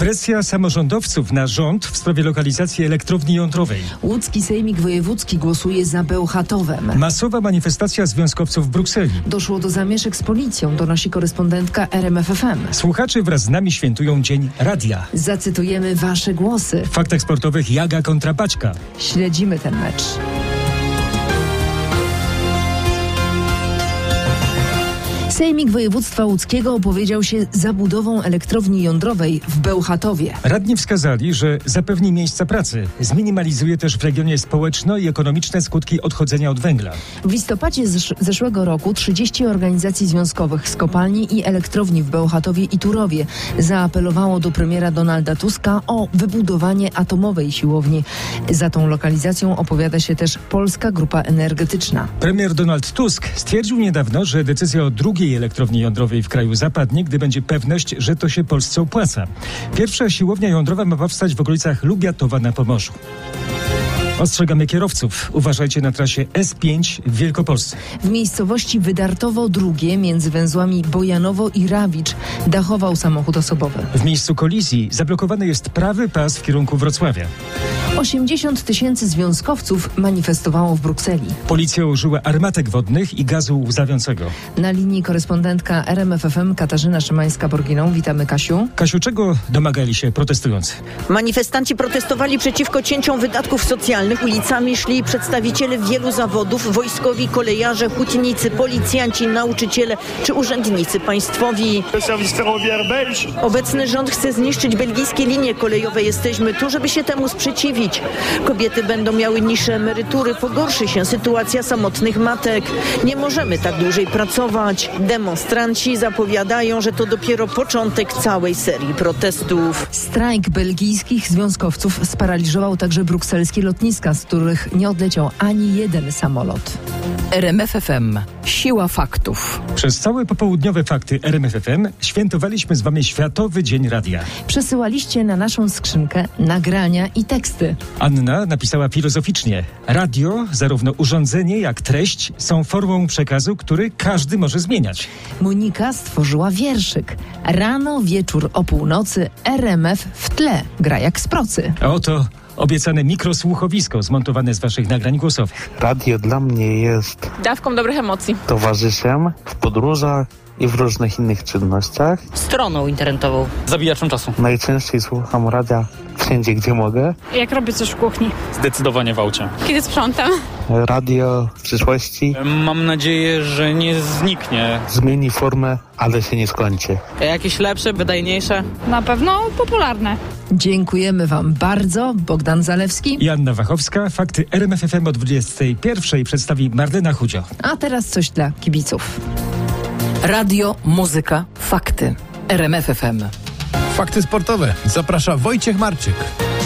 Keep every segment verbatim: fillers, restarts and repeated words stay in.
Presja samorządowców na rząd w sprawie lokalizacji elektrowni jądrowej. Łódzki Sejmik Wojewódzki głosuje za Bełchatowem. Masowa manifestacja związkowców w Brukseli. Doszło do zamieszek z policją, donosi korespondentka R M F F M. Słuchacze wraz z nami świętują Dzień Radia. Zacytujemy wasze głosy. W faktach sportowych Jaga kontra Baćka. Śledzimy ten mecz. Sejmik Województwa Łódzkiego opowiedział się za budową elektrowni jądrowej w Bełchatowie. Radni wskazali, że zapewni miejsca pracy. Zminimalizuje też w regionie społeczno- i ekonomiczne skutki odchodzenia od węgla. W listopadzie zesz- zeszłego roku trzydzieści organizacji związkowych z kopalni i elektrowni w Bełchatowie i Turowie zaapelowało do premiera Donalda Tuska o wybudowanie atomowej siłowni. Za tą lokalizacją opowiada się też Polska Grupa Energetyczna. Premier Donald Tusk stwierdził niedawno, że decyzja o drugiej elektrowni jądrowej w kraju zapadnie, gdy będzie pewność, że to się Polsce opłaca. Pierwsza siłownia jądrowa ma powstać w okolicach Lubiatowa na Pomorzu. Ostrzegamy kierowców. Uważajcie na trasie S pięć w Wielkopolsce. W miejscowości Wydartowo drugie między węzłami Bojanowo i Rawicz dachował samochód osobowy. W miejscu kolizji zablokowany jest prawy pas w kierunku Wrocławia. osiemdziesiąt tysięcy związkowców manifestowało w Brukseli. Policja użyła armatek wodnych i gazu łzawiącego. Na linii korespondentka R M F F M Katarzyna Szymańska-Borginą. Witamy, Kasiu. Kasiu, czego domagali się protestujący? Manifestanci protestowali przeciwko cięciom wydatków socjalnych. Ulicami szli przedstawiciele wielu zawodów, wojskowi, kolejarze, hutnicy, policjanci, nauczyciele czy urzędnicy państwowi. Obecny rząd chce zniszczyć belgijskie linie kolejowe. Jesteśmy tu, żeby się temu sprzeciwić. Kobiety będą miały niższe emerytury, pogorszy się sytuacja samotnych matek. Nie możemy tak dłużej pracować. Demonstranci zapowiadają, że to dopiero początek całej serii protestów. Strajk belgijskich związkowców sparaliżował także brukselskie lotniska, z których nie odleciał ani jeden samolot. R M F F M. Siła faktów. Przez całe popołudniowe fakty R M F F M świętowaliśmy z wami Światowy Dzień Radia. Przesyłaliście na naszą skrzynkę nagrania i teksty. Anna napisała filozoficznie. Radio, zarówno urządzenie jak treść, są formą przekazu, który każdy może zmieniać. Monika stworzyła wierszyk. Rano, wieczór o północy, R M F w tle. Gra jak z procy. A oto obiecane mikrosłuchowisko zmontowane z waszych nagrań głosowych. Radio dla mnie jest dawką dobrych emocji, towarzyszem w podróżach i w różnych innych czynnościach. Stroną internetową. Zabijaczem czasu. Najczęściej słucham radia wszędzie, gdzie mogę. jak robię coś w kuchni. Zdecydowanie w aucie. Kiedy sprzątam. Radio w przyszłości Mam nadzieję, że nie zniknie. zmieni formę, ale się nie skończy. Jakieś lepsze, wydajniejsze? Na pewno popularne. Dziękujemy wam bardzo. Bogdan Zalewski. I Anna Wachowska. Fakty R M F F M o dwudziestej pierwszej przedstawi Marlena Chudzio. A teraz coś dla kibiców. Radio, muzyka, fakty. R M F F M. Fakty sportowe. Zaprasza Wojciech Marczyk.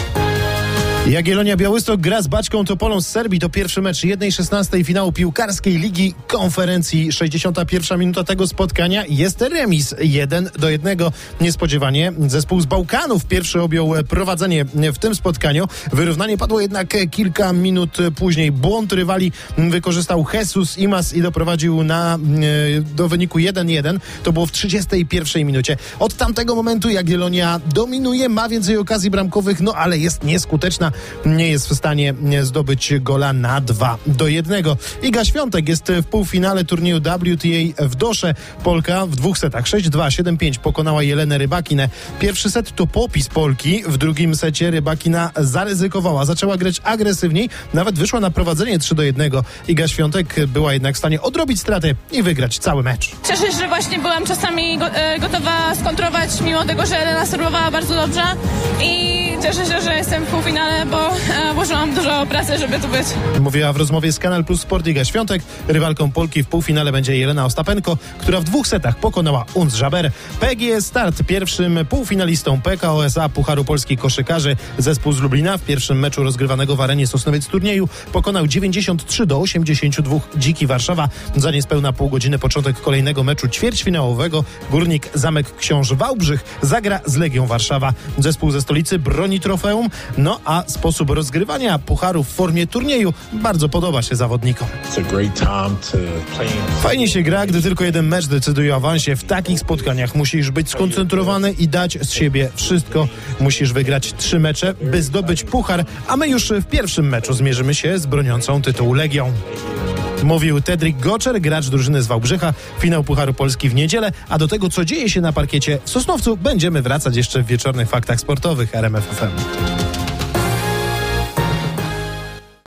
Jagiellonia Białystok gra z Baćką Topolą z Serbii. To pierwszy mecz jednej szesnastej finału piłkarskiej Ligi Konferencji. sześćdziesiąta pierwsza minuta tego spotkania. Jest remis jeden do jednego. Niespodziewanie zespół z Bałkanów pierwszy objął prowadzenie w tym spotkaniu. Wyrównanie padło jednak kilka minut później. Błąd rywali wykorzystał Jesus Imas i doprowadził na, do wyniku jeden jeden. To było w trzydziestej pierwszej minucie. Od tamtego momentu Jagiellonia dominuje, ma więcej okazji bramkowych, no ale jest nieskuteczna. Nie jest w stanie zdobyć gola na dwa do jednego. Iga Świątek jest w półfinale turnieju W T A w Dosze. Polka w dwóch setach sześć dwa, siedem pięć pokonała Jelenę Rybakinę. Pierwszy set to popis Polki. W drugim secie Rybakina zaryzykowała. Zaczęła grać agresywniej. Nawet wyszła na prowadzenie trzy do jednego. Iga Świątek była jednak w stanie odrobić stratę i wygrać cały mecz. Cieszę się, że właśnie byłam czasami go, e, gotowa skontrować, mimo tego, że Elena serwowała bardzo dobrze. I cieszę się, że jestem w półfinale, bo e, włożyłam dużo pracy, żeby tu być. Mówiła w rozmowie z Kanal Plus Sport Iga Świątek. Rywalką Polki w półfinale będzie Jelena Ostapenko, która w dwóch setach pokonała Uns Żaber. P G S Start pierwszym półfinalistą P K O S A Pucharu Polskich Koszykarzy. Zespół z Lublina w pierwszym meczu rozgrywanego w arenie Sosnowiec turnieju pokonał dziewięćdziesiąt trzy do osiemdziesięciu dwóch Dziki Warszawa. Za niespełna pół godziny początek kolejnego meczu ćwierćfinałowego. Górnik Zamek Książ Wałbrzych zagra z Legią Warszawa. Zespół ze stolicy broni trofeum, no a sposób rozgrywania pucharu w formie turnieju bardzo podoba się zawodnikom. Fajnie się gra, gdy tylko jeden mecz decyduje o awansie. W takich spotkaniach musisz być skoncentrowany i dać z siebie wszystko. Musisz wygrać trzy mecze, by zdobyć puchar, a my już w pierwszym meczu zmierzymy się z broniącą tytułu Legią. Mówił Tedrik Goczer, gracz drużyny z Wałbrzycha. Finał Pucharu Polski w niedzielę, a do tego, co dzieje się na parkiecie w Sosnowcu, będziemy wracać jeszcze w wieczornych faktach sportowych R M F F M.